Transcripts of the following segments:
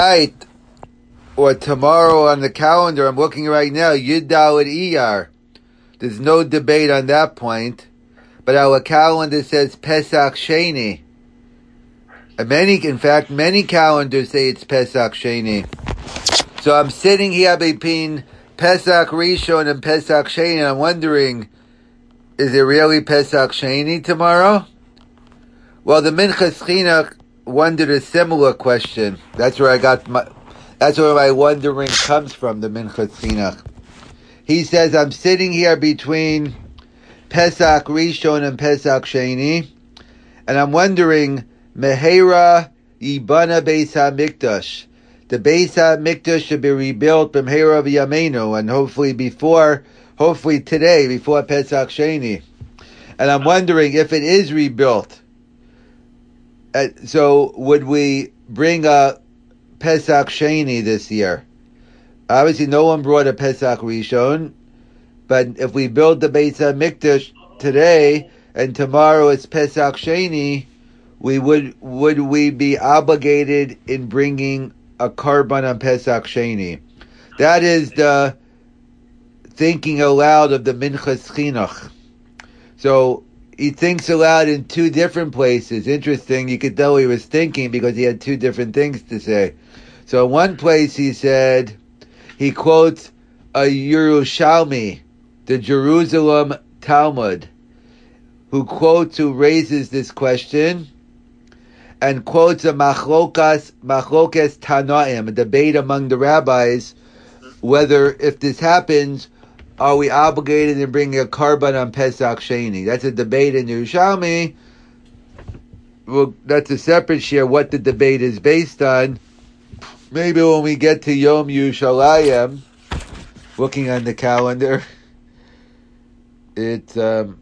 night or tomorrow on the calendar, I'm looking right now, Yud Daled Iyar. There's no debate on that point. But our calendar says Pesach Sheni. And many calendars say it's Pesach Sheni. So I'm sitting here between Pesach Rishon and Pesach Sheni, and I'm wondering, is it really Pesach Sheni tomorrow? Well, the Minchas Chinuch wondered a similar question. That's where my wondering comes from, the Minchas Chinuch. He says, I'm sitting here between Pesach Rishon and Pesach Sheni, and I'm wondering, Mehera Yibana Beis HaMikdash. The Beis HaMikdash should be rebuilt B'mehera V'yameinu, and hopefully today, before Pesach Sheni. And I'm wondering if it is rebuilt. So would we bring a Pesach Sheni this year? Obviously, no one brought a Pesach Rishon, but if we build the Beis HaMikdash today and tomorrow it's Pesach Sheni, would we be obligated in bringing a korban on Pesach Sheni? That is the thinking aloud of the Minchas Chinuch. So he thinks aloud in two different places. Interesting, you could tell he was thinking because he had two different things to say. So in one place he quotes a Yerushalmi, the Jerusalem Talmud, who raises this question, and quotes a machlokas tanaim, a debate among the rabbis, whether if this happens, are we obligated in bringing a korban on Pesach Sheni? That's a debate in Yerushalmi. Well, that's a separate share, what the debate is based on. Maybe when we get to Yom Yerushalayim, looking on the calendar, it's on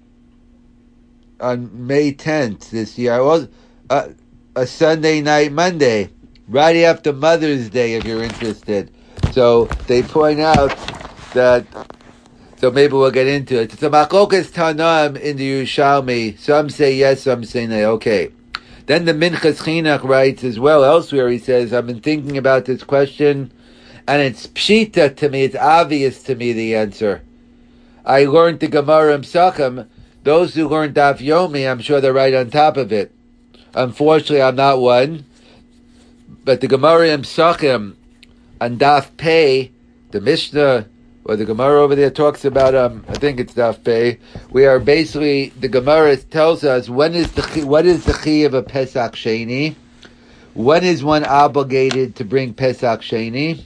May 10th this year. Well, a Sunday night, Monday, right after Mother's Day, if you're interested. So they point out that, so maybe we'll get into it. It's a machlokas tanam in the Yerushalmi. Some say yes, some say no. Okay. Then the Minchas Chinuch writes as well elsewhere. He says, I've been thinking about this question, and it's pshita to me, it's obvious to me the answer. I learned the Gemara in Pesachim. Those who learned Daf Yomi, I'm sure they're right on top of it. Unfortunately, I'm not one. But the Gemara in Pesachim on Daf Pei, the Mishnah, or the Gemara over there talks about, I think it's Daf Pei, where basically the Gemara tells us what is the chi of a Pesach Sheni? When is one obligated to bring Pesach Sheni?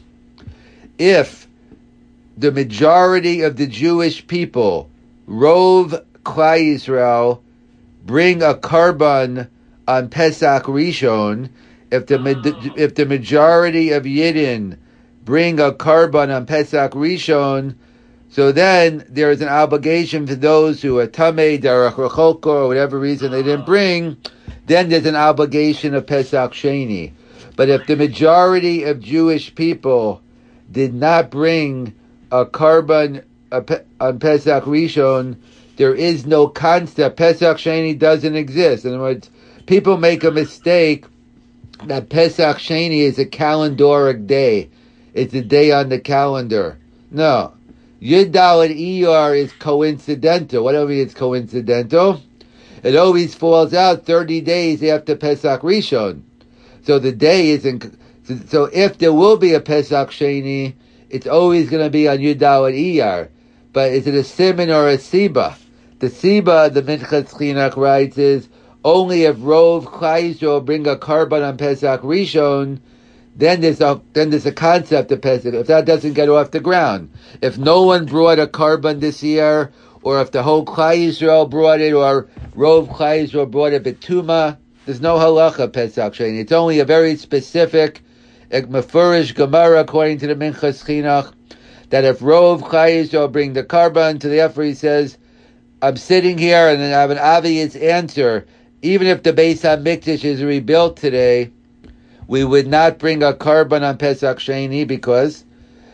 If the majority of the Jewish people, Rov Klal Yisrael, bring a korban on Pesach Rishon, if the majority of Yidden bring a korban on Pesach Rishon, so then there is an obligation for those who are Tamei, Derech Recholko, or whatever reason they didn't bring, then there's an obligation of Pesach Sheni. But if the majority of Jewish people did not bring a korban on Pesach Rishon, there is no concept. Pesach Sheni doesn't exist. In other words, people make a mistake that Pesach Sheni is a calendaric day. It's a day on the calendar. No. Yud Daled Iyar is coincidental. Whatever it's coincidental, it always falls out 30 days after Pesach Rishon. So the day isn't. So if there will be a Pesach Sheni, it's always going to be on Yud Daled Iyar. But is it a siman or a siba? The siba, the Minchas Chinuch writes, is only if Rov Klal Yisrael bring a korban on Pesach Rishon, then there's a concept of Pesach. If that doesn't get off the ground, if no one brought a korban this year, or if the whole Klal Yisrael brought it, or Rov Klal Yisrael brought it betuma, there's no halacha Pesach Sheni. It's only a very specific, mefurish Gemara according to the Minchas Chinuch, that if Rov Klal Yisrael bring the korban, to the effort he says, I'm sitting here and I have an obvious answer. Even if the Beis HaMikdash is rebuilt today, we would not bring a korban on Pesach Sheni because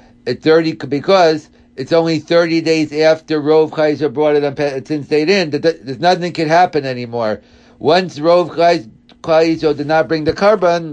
it's only 30 days after Rov Klal Yisrael brought it on. Since they didn't, there's nothing can happen anymore. Once Rov Klal Yisrael did not bring the korban,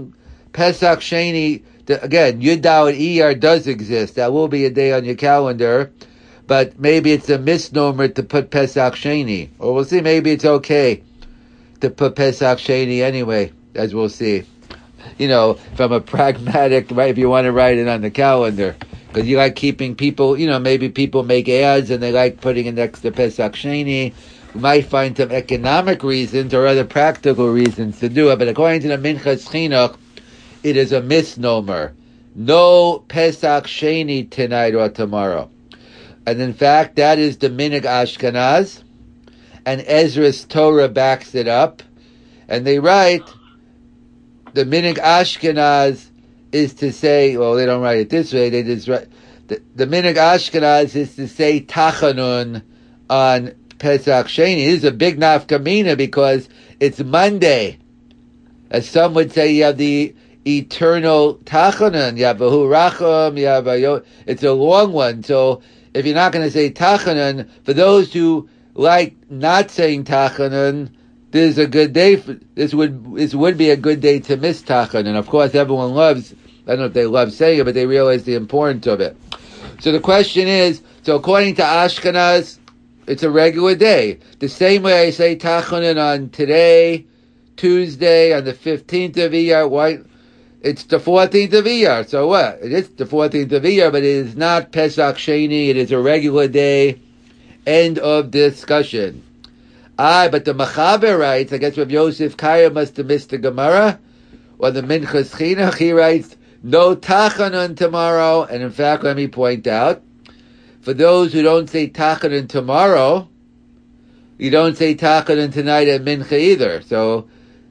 Pesach Sheni, again, Yud Daled Iyar does exist. That will be a day on your calendar, but maybe it's a misnomer to put Pesach Sheni. Or we'll see, maybe it's okay to put Pesach Sheni anyway, as we'll see. From a pragmatic, right, if you want to write it on the calendar. Because you like keeping people, maybe people make ads and they like putting it next to Pesach Sheni. We might find some economic reasons or other practical reasons to do it, but according to the Minchas Chinuch, it is a misnomer. No Pesach Sheni tonight or tomorrow. And in fact, that is the Minig Ashkenaz, and Ezra's Torah backs it up, and they write, the Minig Ashkenaz is to say, well, they don't write it this way, they just write, the Minig Ashkenaz is to say Tachanun on Pesach Sheni. This is a big nafkamina because it's Monday. As some would say, you have the eternal Tachanun, you have a Huracham, you have it's a long one, so if you're not going to say Tachanun, for those who like not saying Tachanun, this is a good day. This would be a good day to miss Tachanun. Of course, everyone loves, I don't know if they love saying it, but they realize the importance of it. So the question is, so according to Ashkenaz, it's a regular day. The same way I say Tachanun on today, Tuesday, on the 15th of Iyar, why? It's the 14th of Iyar. So what? It is the 14th of Iyar, but it is not Pesach Sheni. It is a regular day. End of discussion. But the Machaber writes, I guess Rav Yosef Kaya must have missed the Gemara, or the Minchas Chinuch, he writes, no Tachanun tomorrow. And in fact, let me point out, for those who don't say Tachanun tomorrow, you don't say Tachanun tonight at Mincha either. So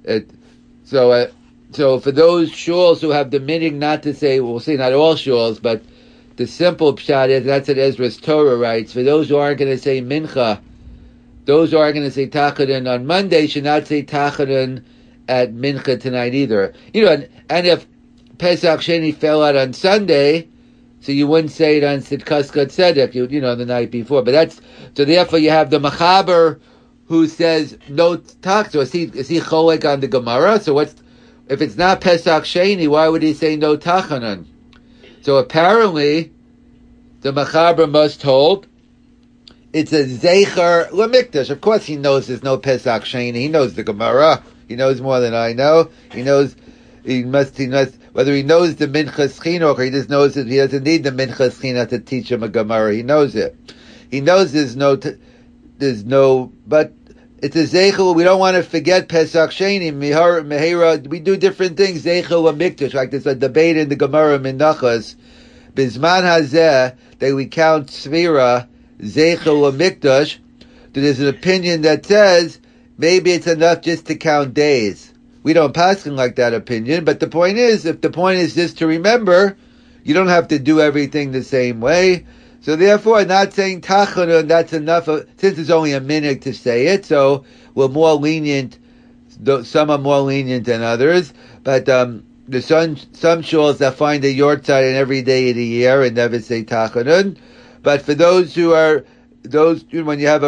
for those shuls who have the minig not to say, we'll say not all shuls, but the simple pshat is, that's what Ezra's Torah writes, for those who aren't going to say Mincha, those who are going to say Tachanun on Monday should not say Tachanun at Mincha tonight either. And if Pesach Sheni fell out on Sunday, so you wouldn't say it on Sidkas Tzedek, the night before. But so therefore you have the Machaber who says no Tach. So is he cholek on the Gemara? So if it's not Pesach Sheni, why would he say no Tachanun? So apparently, the Machaber must hold it's a Zeicher Lamikdash. Of course he knows there's no Pesach Sheni. He knows the Gemara. He knows more than I know. He must, whether he knows the Minchas Chinuch or he just knows that he doesn't need the Minchas Chinuch to teach him a Gemara. He knows it. He knows there's no, but it's a Zeichel. We don't want to forget Pesach Sheni. Mehera, we do different things. Zeichel Lamikdash, like there's a debate in the Gemara Menachos. Bizman Hazeh, that we count Svira, Zeichel Lamikdash. There's an opinion that says maybe it's enough just to count days. We don't paskin like that opinion, but the point is, if the point is just to remember, you don't have to do everything the same way. So therefore, not saying Tachanun, that's enough, since it's only a minute to say it, so we're more lenient, some are more lenient than others, but there's some shuls that find a yortzeit in every day of the year and never say Tachanun. But for those who are, when you have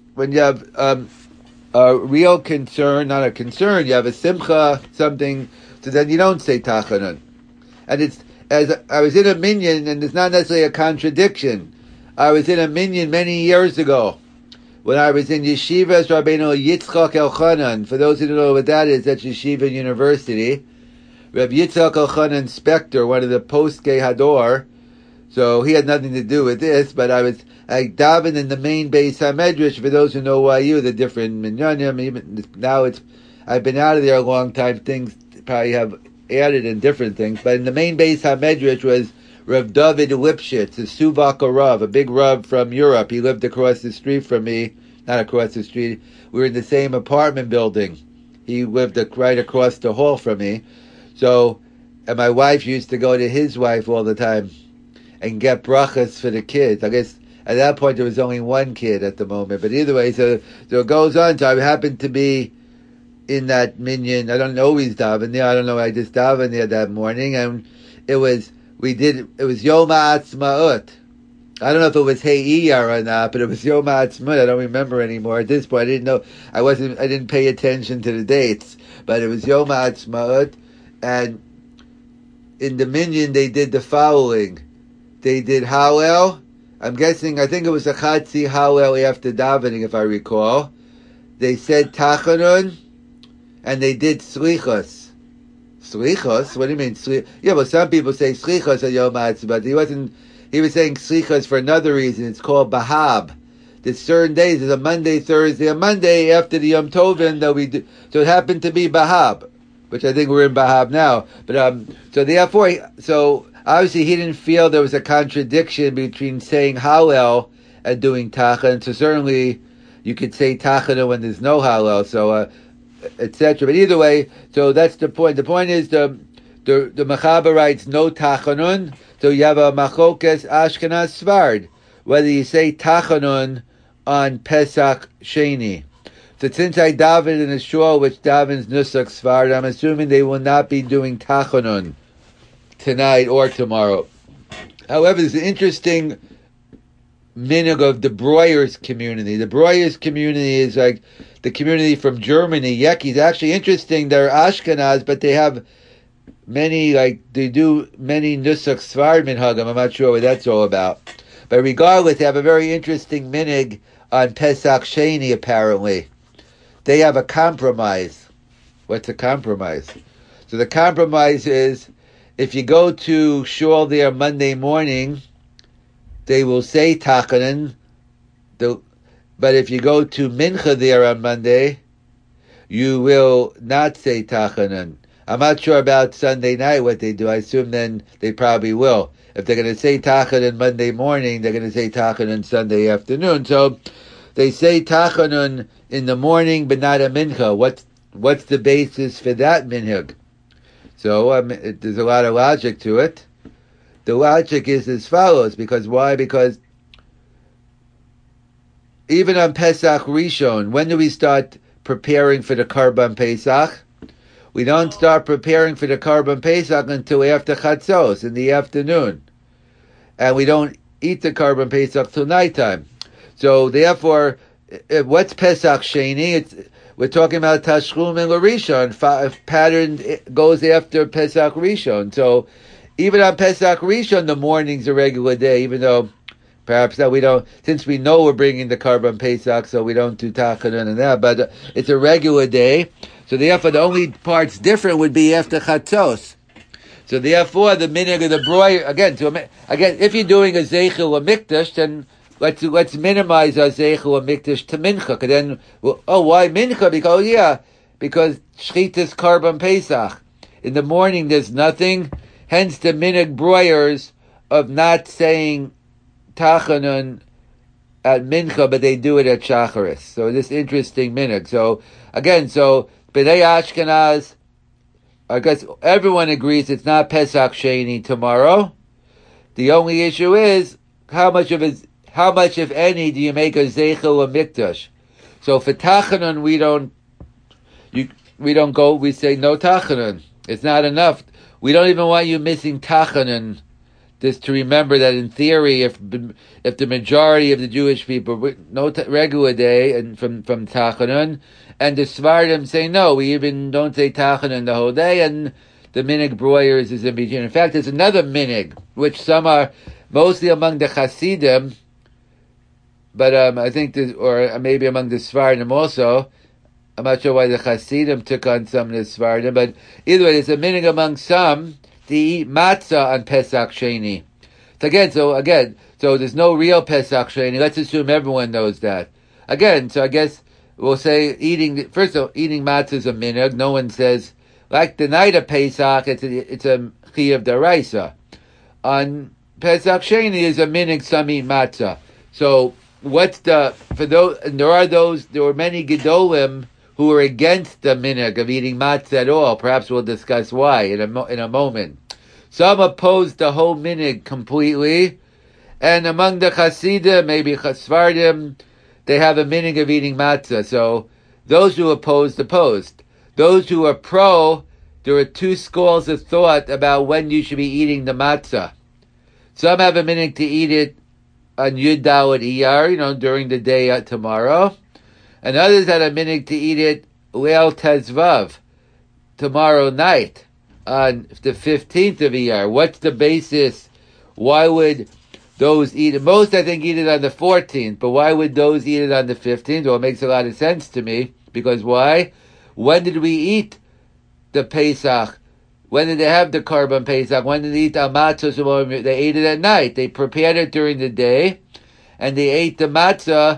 a real concern, not a concern, you have a simcha, something, so then you don't say Tachanun. And as I was in a minyan, and it's not necessarily a contradiction. I was in a minyan many years ago, when I was in Yeshivas Rabbeinu Yitzchak Elchanan. For those who don't know what that is, that's Yeshiva University. Reb Yitzchak Elchanan Spector, one of the post-Gay Hador, so he had nothing to do with this, but I davened in the main Beis HaMedrash. For those who know YU, the different minyanim, even now I've been out of there a long time, things probably have added in different things, but in the main Beis HaMedrash was Rav David Lipschitz, a Suvaka Rav, a big Rav from Europe. He lived across the street from me, not across the street, we were in the same apartment building. He lived right across the hall from me. So, and my wife used to go to his wife all the time and get brachas for the kids. I guess at that point there was only one kid at the moment, but either way, so it goes on. So I happened to be in that minyan. I don't always daven there. I don't know. I just davened there that morning, and it was Yom HaAtzmaut. I don't know if it was Hey Iyar or not, but it was Yom HaAtzmaut. I don't remember anymore. At this point, I didn't know. I didn't pay attention to the dates, but it was Yom HaAtzmaut, and in the minyan they did the following. They did Hallel. I think it was a Chatzi Hallel after davening, if I recall. They said Tachanun, and they did Slichos. Slichos? What do you mean? Yeah, well, some people say Slichos on Yom Ha'atzmaut, but he was saying Slichos for another reason. It's called Bahab. There's certain days, there's a Monday, Thursday, a Monday after the Yom Tovin that we do. So it happened to be Bahab, which I think we're in Bahab now. But, so therefore, obviously he didn't feel there was a contradiction between saying Hallel and doing Tachanun. So certainly you could say Tachanun when there's no Hallel, so, etc. But either way, so that's the point. The point is the Mechaber writes no Tachanun, so you have a Machokes Ashkenaz Svard, whether you say Tachanun on Pesach Sheni. So since I davened in a shul which davens Nusach Svard, I'm assuming they will not be doing Tachanun tonight or tomorrow. However, there's an interesting minhag of the Breuers community. The Breuers community is like the community from Germany. Yeki is actually interesting. They're Ashkenaz, but they have many, they do many Nusach Svard minhagim. I'm not sure what that's all about. But regardless, they have a very interesting minhag on Pesach Sheni, apparently. They have a compromise. What's a compromise? So the compromise is, if you go to shul there Monday morning, they will say Tachanun. But if you go to Mincha there on Monday, you will not say Tachanun. I'm not sure about Sunday night what they do. I assume then they probably will. If they're going to say Tachanun Monday morning, they're going to say Tachanun Sunday afternoon. So they say Tachanun in the morning, but not a Mincha. What's the basis for that minhag? So there's a lot of logic to it. The logic is as follows. Because why? Because even on Pesach Rishon, when do we start preparing for the Karban Pesach? We don't start preparing for the Karban Pesach until after Chatzos, in the afternoon. And we don't eat the Karban Pesach till nighttime. So therefore, what's Pesach Sheni? We're talking about Tashchum and Rishon. Pattern goes after Pesach Rishon. So even on Pesach Rishon, the morning's a regular day, even though perhaps that we don't, since we know we're bringing the Karban Pesach, so we don't do Tachanun and that, but it's a regular day. So therefore, the only parts different would be after Chatzos. So therefore, the minhag of the Breuer, again, if you're doing a Zeichel or Mikdash, then let's minimize our Zeichel or Mikdash to Mincha. Then, why Mincha? Because Shchitas Karban Pesach. In the morning, there's nothing. Hence the minhag Breuers of not saying Tachanun at Mincha, but they do it at Shacharis. So this interesting minhag. So again, B'nai Ashkenaz, I guess everyone agrees it's not Pesach Sheni tomorrow. The only issue is how much, if any, do you make a Zeichel or Mikdash? So for Tachanun, we say no Tachanun. It's not enough. We don't even want you missing Tachanun, just to remember that in theory, if the majority of the Jewish people, regular day, and from Tachanun, and the Svardim say no, we even don't say Tachanun the whole day, and the minhag Breuers is in between. In fact, there's another minhag, which some are mostly among the Hasidim, but I think, or maybe among the Svardim also. I'm not sure why the Hasidim took on some of the Svardim, but either way, there's a minhag among some to eat matzah on Pesach Sheni. So there's no real Pesach Sheni. Let's assume everyone knows that. Again, so I guess we'll say eating matzah is a minhag. No one says, like the night of Pesach, it's a chiyuv deraisa. On Pesach Sheni is a minhag, some eat matzah. So there were many Gedolim who are against the minhag of eating matzah at all. Perhaps we'll discuss why in a moment. Some oppose the whole minhag completely, and among the Hasidim, maybe Chasvardim, they have a minhag of eating matzah. So those who opposed. Those who are pro, there are two schools of thought about when you should be eating the matzah. Some have a minhag to eat it on Yud Dalet Iyar, during the day tomorrow. And others had a minhag to eat it Leil Tezvav, tomorrow night. on the 15th of Iyar? What's the basis? Why would those eat it? Most, I think, eat it on the 14th, but why would those eat it on the 15th? Well, it makes a lot of sense to me, because why? When did we eat the Pesach? When did they have the Karban Pesach? When did they eat the matzah? They ate it at night. They prepared it during the day, and they ate the matzah,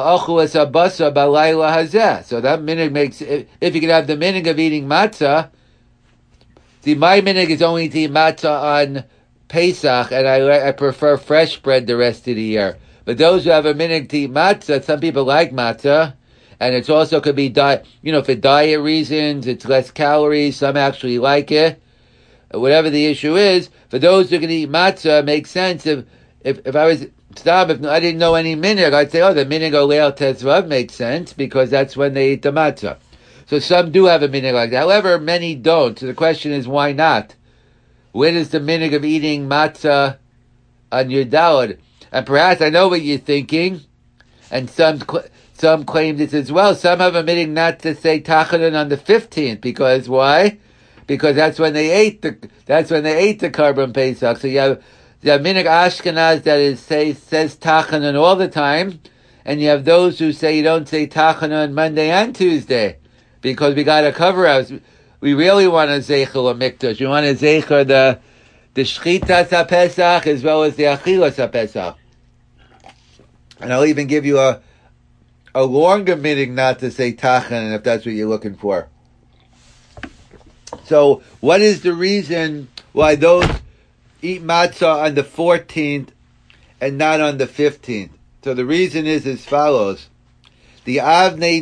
so that minhag makes, if you can have the minhag of eating matzah, see, my minhag is only to eat matzah on Pesach, and I prefer fresh bread the rest of the year. But those who have a minhag to eat matzah, some people like matzah, and it also could be for diet reasons, it's less calories, some actually like it. Whatever the issue is, for those who can eat matzah, it makes sense. If I was stop, if I didn't know any minhag, I'd say, the minhag of Leil Tezvav makes sense, because that's when they eat the matzah. So some do have a minhag like that. However, many don't. So the question is, why not? Where is the minhag of eating matzah on your Daled? And perhaps I know what you're thinking, and some claim this as well. Some have a minhag not to say Tachanan on the 15th, because why? Because that's when they ate the Karban Pesach. So you have minhag Ashkenaz that says Tachanan all the time, and you have those who say you don't say Tachanan Monday and Tuesday, because we got to cover us. We really want to zeicher a mikdash. We want to zeicher the shchitas HaPesach as well as the achilas HaPesach. And I'll even give you a longer minhag not to say Tachanan if that's what you're looking for. So, what is the reason why those eat matzah on the 14th and not on the 15th? So the reason is as follows. The Avnei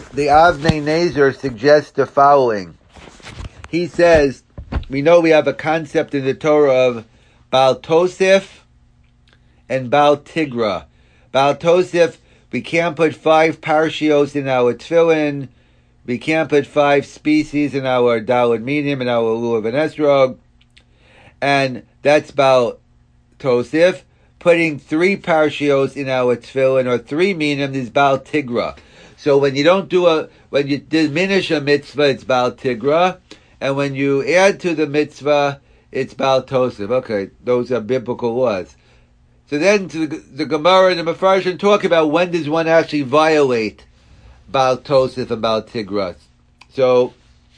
Nezer suggests the following. He says, we know we have a concept in the Torah of Baal Tosef and Baal Tigra. Baal Tosef, we can't put 5 parshios in our tefillin. We can't put 5 species in our Daled Minim, in our Lulav and Esrog. And that's Baal Tosef. Putting 3 parshios in our tefillin, or 3 minim, is Baal Tigra. So when you when you diminish a mitzvah, it's Baal Tigra. And when you add to the mitzvah, it's Baal Tosef. Okay, those are biblical laws. So then the Gemara and the Mefarshim talk about when does one actually violate Baal Tosef and Baal Tigra. So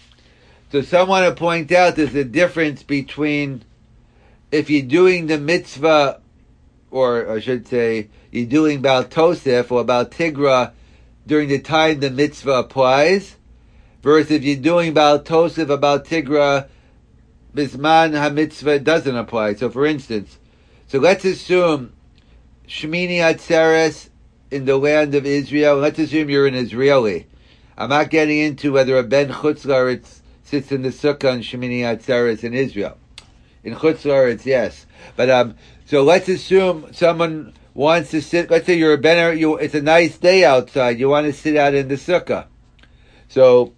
some want to point out there's a difference between if you're doing the mitzvah, or I should say, you're doing Baal Tosef or Baal Tigra during the time the mitzvah applies, versus if you're doing Baal Tosef or Baal Tigra, Bisman HaMitzvah doesn't apply. So for instance, let's assume Shmini Atzeres in the land of Israel. Let's assume you're an Israeli. I'm not getting into whether a Ben Chutz La'aretz sits in the sukkah on Shmini Atzeres in Israel. In Chutz La'aretz, yes. But so let's assume someone wants to sit. Let's say you're a Ben. It's a nice day outside. You want to sit out in the sukkah. So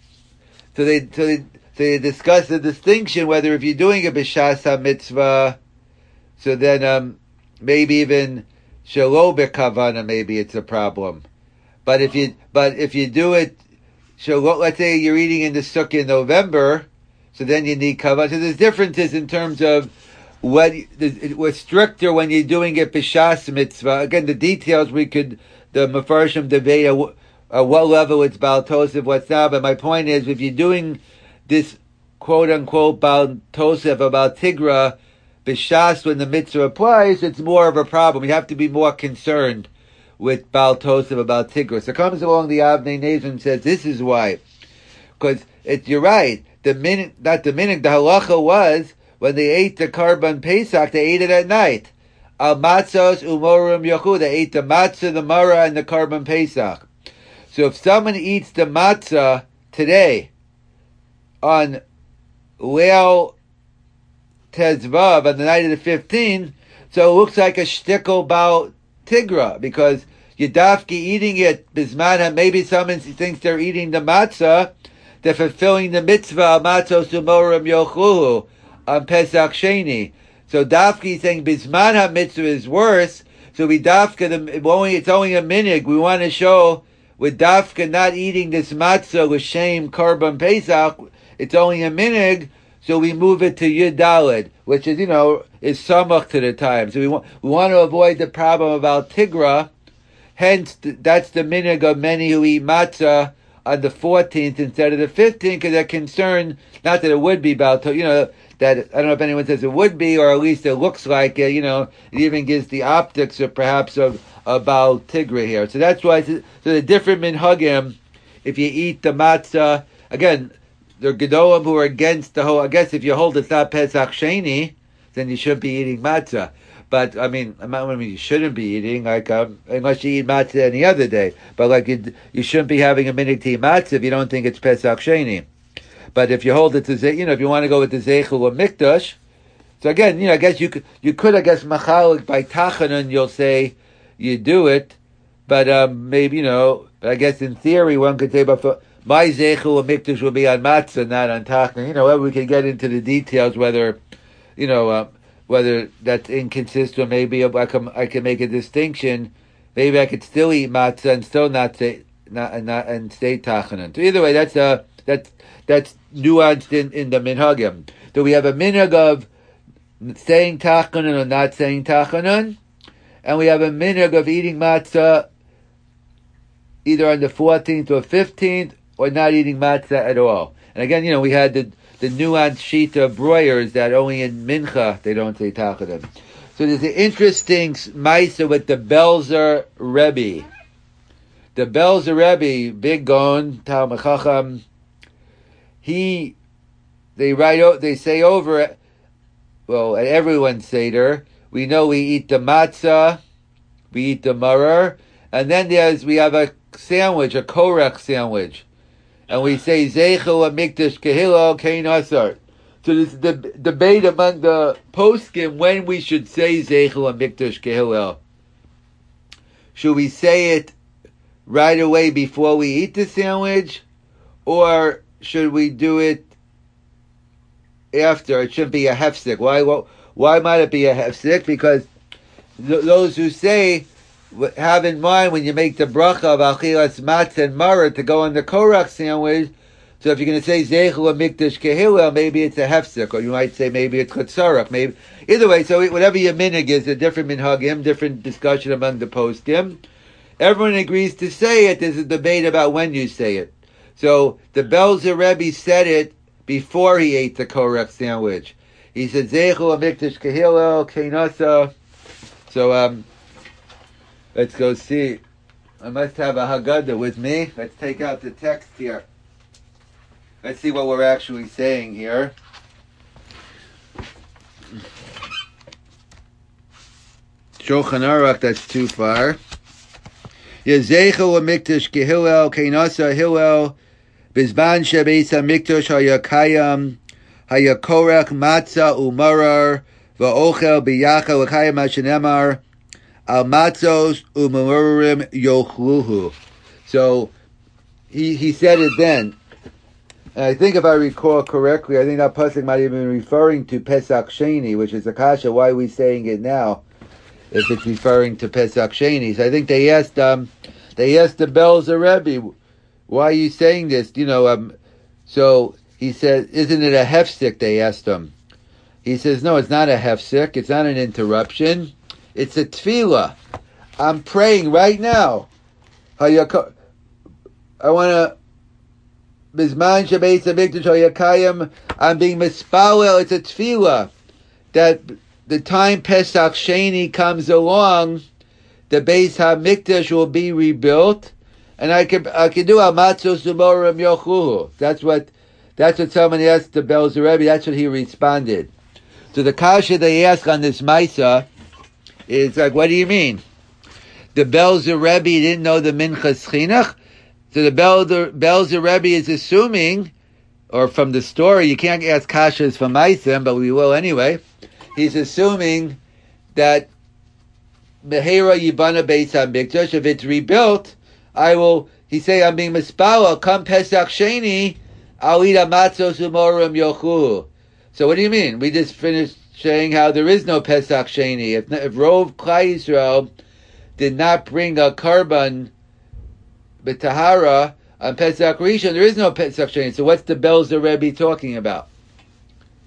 they discuss the distinction whether if you're doing a b'shas mitzvah, so then maybe even shelo b'kavana, maybe it's a problem. But if you do it, let's say you're eating in the sukkah in November, so then you need kavana. So there's differences in terms of what we're stricter when you're doing it b'shas mitzvah. Again, the details the Mefarshim debate what level it's Baal Tosef, what's not. But my point is, if you're doing this quote unquote Baal Tosef or Baal Tigra b'shas when the mitzvah applies, it's more of a problem. You have to be more concerned with Baal Tosef or Baal Tigra. So comes along the Avnei Nezer and says this is why, because you're right. The halacha was when they ate the Karban Pesach, they ate it at night. Al matzos umorim yochu. They ate the matzah, the marah, and the Karban Pesach. So if someone eats the matzah today on Leil Tezvav on the night of the 15th, so it looks like a shtickle Baal Tigra, because Yadafki eating it bisman. Maybe someone thinks they're eating the matzah, they're fulfilling the mitzvah matzos umorim yochu on Pesach Sheni. So Dafki saying bisman ha-mitzvah is worse. So we Dafka it's only a minhag. We want to show with Dafka not eating this matzah with shame Karban Pesach, it's only a minhag. so we move it to Yud Daled, which is, is samach to the time. So we want to avoid the problem about Tigra. Hence, that's the minhag of many who eat matzah on the 14th instead of the 15th, because they're concerned, not that it would be about, that, I don't know if anyone says it would be, or at least it looks like it, it even gives the optics of perhaps of about Tigra here. So that's why, so the different minhagim, if you eat the matzah, again, the Gedolim who are against the whole, I guess if you hold it's not Pesach Sheni, then you shouldn't be eating matzah. But, you shouldn't be eating, unless you eat matzah any other day. But, you shouldn't be having a minhag to eat matzah if you don't think it's Pesach Sheni. But if you hold it to, if you want to go with the Zeichel or Mikdash, so again, I guess you could, machalik by Tachanun, you'll say you do it, but, maybe, I guess in theory one could say, but for my Zeichel or Mikdash will be on matzah, not on Tachanun. We can get into the details whether, whether that's inconsistent. Maybe I can make a distinction. Maybe I could still eat matzah and still not stay Tachanun. So either way, that's nuanced in the minhagim. So we have a minhag of saying Tachanun or not saying Tachanun, and we have a minhag of eating matzah either on the 14th or 15th, or not eating matzah at all. And again, we had the nuanced sheet of broyers that only in Mincha they don't say Tachanun. So there's an interesting Maisa with the Belzer Rebbe. The Belzer Rebbe, big Gon, Talmid Chacham, they say over, well, at everyone's Seder, we know we eat the matzah, we eat the maror, and then we have a sandwich, a korach sandwich. And we say, Zeichel Mikdash Kehilo Kein Asar. So this is the debate among the poskim when we should say Zeichel Mikdash Kehilo. Should we say it right away before we eat the sandwich? Or should we do it after? It should be a hefsek. Why might it be a hefsek? Because those who say, have in mind when you make the bracha of achilas matzah and maror to go on the korach sandwich. So if you're going to say zeichel mikdash kehilel, maybe it's a hefsek, or you might say maybe it's chatzarach. Maybe either way. So whatever your minhag is, a different minhagim, different discussion among the poskim. Everyone agrees to say it. There's a debate about when you say it. So the Belzer Rebbe said it before he ate the korach sandwich. He said zeichel mikdash kehilel keinasa. So let's go see. I must have a Haggadah with me. Let's take out the text here. Let's see what we're actually saying here. Shulchan Aruch, that's too far. Yezeichel Mikdash Kehilel Keinasa Hillel Bizban Shebeis HaMikdash Hayakayam Hayakorach Matzah Umarar Va'ochel Biyachel L'Chayam Hashanemar Al matzos u'mamurim yochluhu. So he said it then. And I think if I recall correctly, I think that pasuk might have been referring to Pesach Sheni, which is a kasha. Why are we saying it now if it's referring to Pesach Sheni? So I think they asked the Belzer Rebbe, why are you saying this? So he said, isn't it a hefsek? They asked him. He says, no, it's not a hefsek. It's not an interruption. It's a tefillah. I'm praying right now. I want to Bizman Shebeis HaMikdash Hayakayim. I'm being mispalel. It's a tefillah that the time Pesach Sheni comes along, the Beis HaMikdash will be rebuilt, and I can do Al Matzos U'Morim Yochluhu. That's what someone asked the Belzer Rebbe. That's what he responded. So the kasha they ask on this Maisa. It's like, what do you mean? The Belzer Rebbe didn't know the Minchas Chinuch? So the Belzer Rebbe is assuming, or from the story, you can't ask kashas from Maisim, but we will anyway. He's assuming that Mehera Yibana Beis HaMikdash, if it's rebuilt, he say, I'm being mispala, come Pesach Sheni, I'll eat a matzos u'morim yochu. So what do you mean? We just finished saying how there is no Pesach Sheni. If Rov Klal Yisrael did not bring a karban b'tahara on Pesach Rishon, there is no Pesach Sheni. So what's the Belzer Rebbe talking about?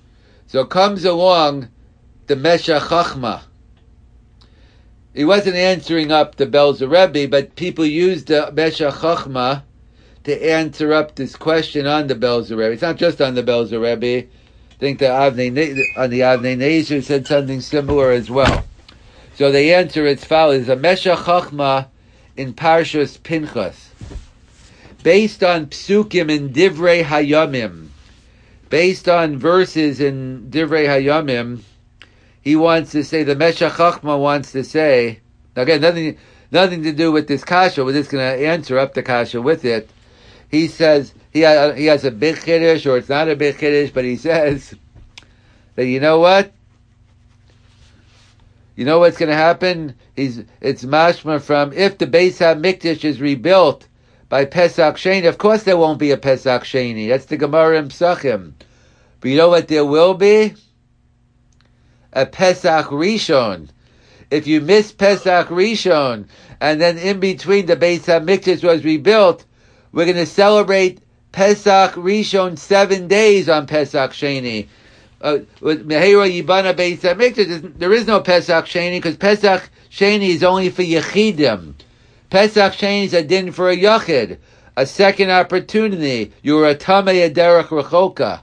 So comes along the Meshech Chochmah. He wasn't answering up the Belzer Rebbe, but people used the Meshech Chochmah to answer up this question on the Belzer Rebbe. It's not just on the Belzer Rebbe. I think on the Avnei Nezer said something similar as well. So the answer is follows: a Meshech Chochmah in Parshas Pinchas, based on psukim in Divrei Hayamim, based on verses in Divrei Hayamim. He wants to say, the Meshech Chochmah wants to say, again, nothing to do with this kasha. We're just going to answer up the kasha with it. He says he has a big chiddush, or it's not a big chiddush, but he says that you know what? You know what's going to happen? It's mashma from, if the Beis HaMikdash is rebuilt by Pesach Sheni, of course there won't be a Pesach Sheni. That's the Gemara in Psachim. But you know what there will be? A Pesach Rishon. If you miss Pesach Rishon, and then in between the Beis HaMikdash was rebuilt, we're going to celebrate Pesach Rishon 7 days on Pesach Sheni. With Mehera Yibana Beis HaMikdash, there is no Pesach Sheni, because Pesach Sheni is only for Yechidim. Pesach Sheni is a din for a Yachid, a second opportunity. You're a Tamei Derech Rechoka.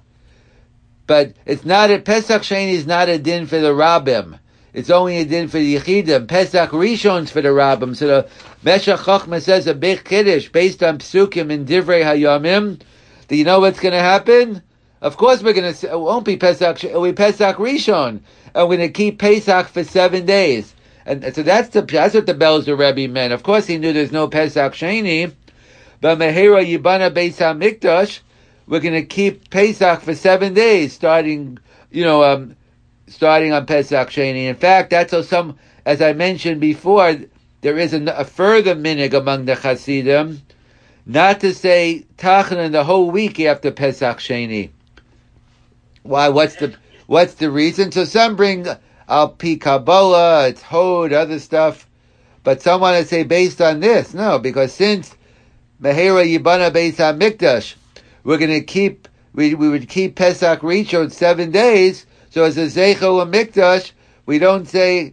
But it's not Pesach Sheni is not a din for the Rabbim. It's only a din for the Yechidim. Pesach Rishon's for the Rabbim. So the Meshech Chochmah says a big Kiddush based on Psukim in Divrei Hayamim. Do you know what's going to happen? Of course we're going to, it won't be Pesach, it'll be Pesach Rishon. And we're going to keep Pesach for 7 days. And so that's what the Belzer Rebbe meant. Of course he knew there's no Pesach Sheni. But Mehera Yibana Beis HaMikdash, we're going to keep Pesach for 7 days, starting on Pesach Sheni. In fact, that's how as I mentioned before, there is a further minig among the Hasidim, not to say Tachanun the whole week after Pesach Sheni. Why? What's the reason? So some bring Al Pi Kabbalah, it's Hod, other stuff, but some want to say based on this. No, because since Mehera Yibana Beis HaMikdash, we're going to keep, we would keep Pesach Rishon 7 days, so as a Zeichel Mikdash, we don't say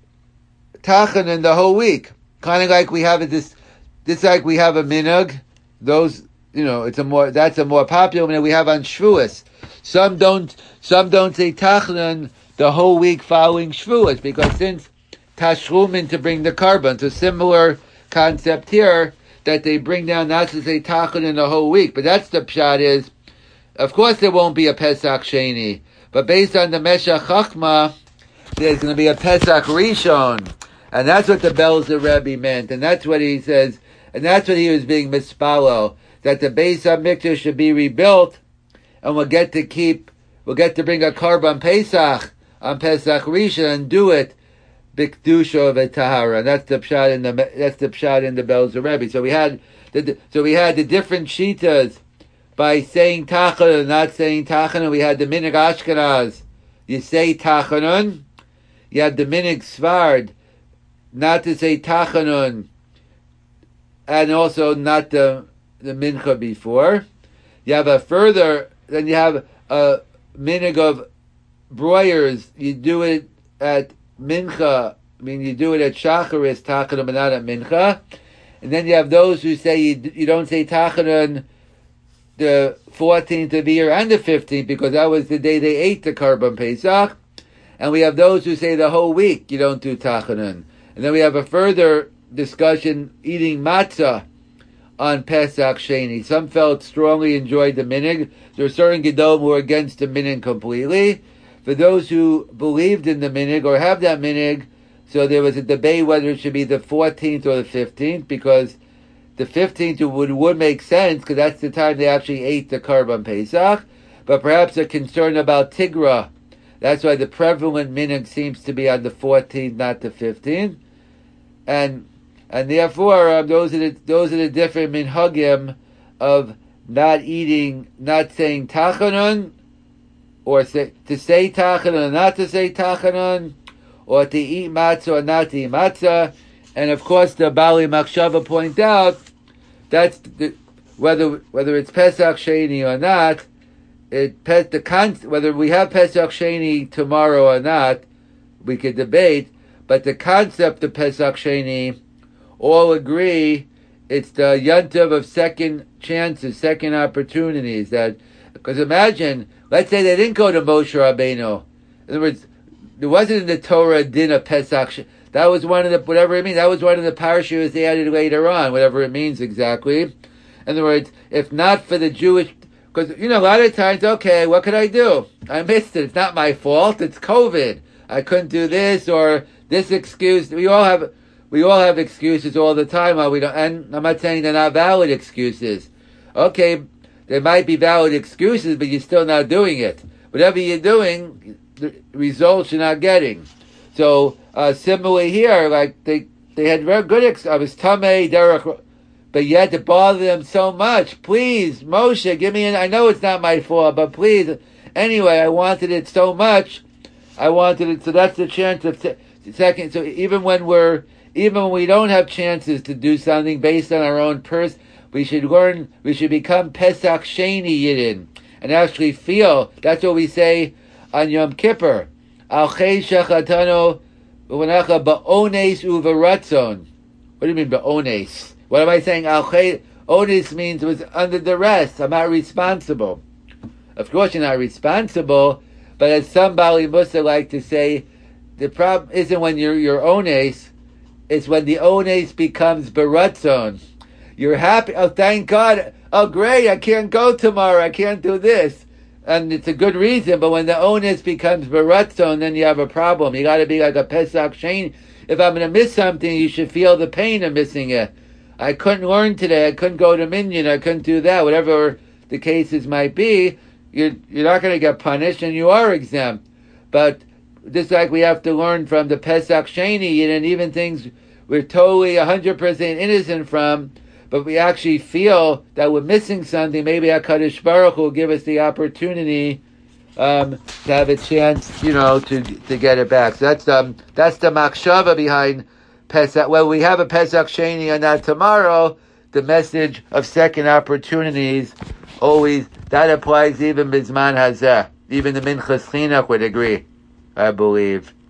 Tachanun the whole week. Kind of like we have like we have a minhag. Those, that's a more popular minhag we have on Shavuos. Some don't say Tachanun the whole week following Shavuos, because since Tashlumin to bring the carbon, it's a similar concept here, that they bring down not to say Tachanun the whole week. But that's the pshat is, of course there won't be a Pesach Sheni, but based on the Meshech Chochmah, there's going to be a Pesach Rishon. And that's what the Belzer Rebbe meant, and that's what he says, and that's what he was being mispalo, that the Beis HaMikdash should be rebuilt, and we'll get to bring a Karban Pesach on Pesach Rishon and do it B'Kedusha v'Tahara. And that's the pshat in the Belzer Rebbe. So we had the different shitas by saying Tachanun and not saying Tachanun. We had the Minig Ashkenaz, you say Tachanun. You had the Minig Svard, not to say Tachanun, and also not the Mincha before. You have then you have a Minig of broyers. You do it at Mincha, you do it at Shacharis, Tachanun, but not at Mincha. And then you have those who say you don't say Tachanun the 14th of the year and the 15th, because that was the day they ate the Karban Pesach. And we have those who say the whole week you don't do Tachanun. And then we have a further discussion eating matzah on Pesach Sheni. Some felt strongly enjoyed the minig. There are certain Gedolim who were against the minig completely. For those who believed in the minig or have that minig, so there was a debate whether it should be the 14th or the 15th, because the 15th would make sense, because that's the time they actually ate the Karban Pesach. But perhaps a concern about Tigra. That's why the prevalent minig seems to be on the 14th, not the 15th. And therefore, those are the different minhagim of not saying Tachanun, or to say Tachanun or not to say Tachanun, or to eat matzah or not to eat matzah. And of course, the Bali Machshava point out that's whether it's Pesach Sheni or not, whether we have Pesach Sheni tomorrow or not, we could debate, but the concept of Pesach Sheni, all agree it's the yontiv of second chances, second opportunities. Because imagine, let's say they didn't go to Moshe Rabbeinu. In other words, there wasn't in the Torah a din of Pesach. That was one of the, whatever it means, that was one of the parashas they added later on, whatever it means exactly. In other words, if not for the Jewish, because, a lot of times, okay, what could I do? I missed it. It's not my fault. It's COVID. I couldn't do this or this excuse. We all have excuses all the time. We don't, and I'm not saying they're not valid excuses. Okay, there might be valid excuses, but you're still not doing it. Whatever you're doing, the results you're not getting. So, similarly here, like they had very good I was Tamei, Derek, but yet it bothered them so much. Please, Moshe, give me I know it's not my fault, but please. Anyway, I wanted it so much. I wanted it, so that's the chance of second. So even when we don't have chances to do something based on our own purse, we should become Pesach Sheni Yidden, and actually feel, that's what we say on Yom Kippur. Al Chei Shechatano U'V'Necha Ba'ones U'V'Ratzon. What do you mean Ba'ones? What am I saying? Al Chei, Ones means it was under duress. I'm not responsible. Of course you're not responsible, but as some Bali Musa like to say, the problem isn't when you're ones, it's when the ones becomes baratzon. You're happy, oh thank God, oh great, I can't go tomorrow, I can't do this. And it's a good reason, but when the onus becomes baratzon, then you have a problem. You gotta be like a Pesach Sheni. If I'm gonna miss something, you should feel the pain of missing it. I couldn't learn today, I couldn't go to Minyan, I couldn't do that, whatever the cases might be, you're not gonna get punished and you are exempt. But just like we have to learn from the Pesach Sheni, and even things we're totally 100% innocent from, but we actually feel that we're missing something, maybe HaKadosh Baruch Hu will give us the opportunity to have a chance, to get it back. So that's the machshava behind Pesach. Well, we have a Pesach Sheni on that tomorrow. The message of second opportunities, always, that applies even Bizman Hazeh. Even the Minchas Chinuch would agree, I believe.